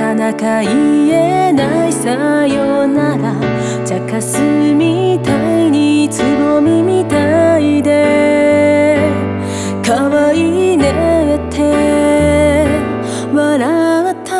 かなか言えないさよなら、茶化すみたいにつぼみみたいで可愛いねって笑った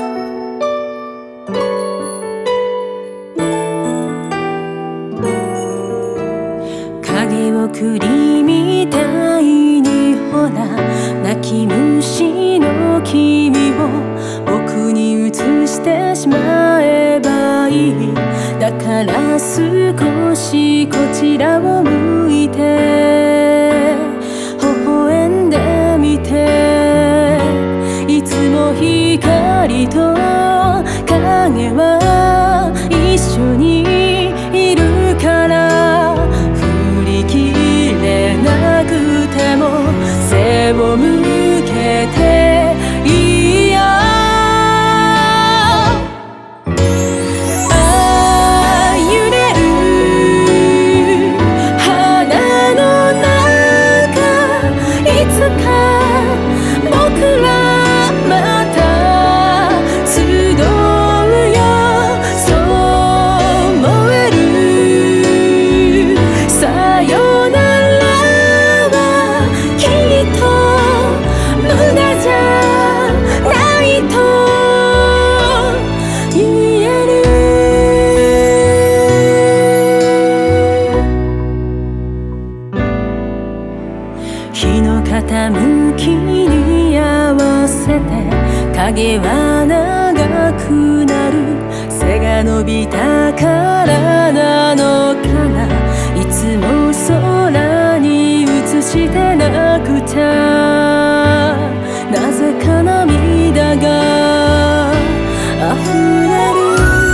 影を栗みたいにほら泣き虫の君を僕に移してしまえばいい。だから少しこちらを向いて微笑んでみて。いつも光と影は一緒にいるから振り切れなくても背を向けていいよ。揺れる花の中いつか僕らまた集うよ。そう思えるさよならはきっと無駄じゃないと言える。日の傾きに合わせて影は長くなる。背が伸びたからなのかな。いつも空に映してなくちゃなぜか涙が溢れる。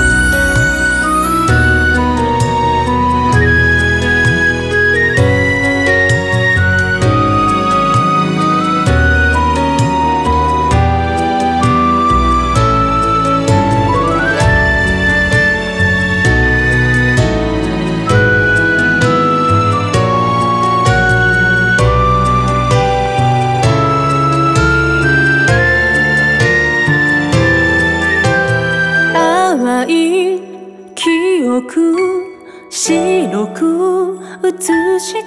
淡い記憶白く映した。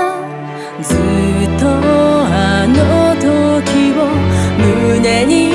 ずっとあの時を胸に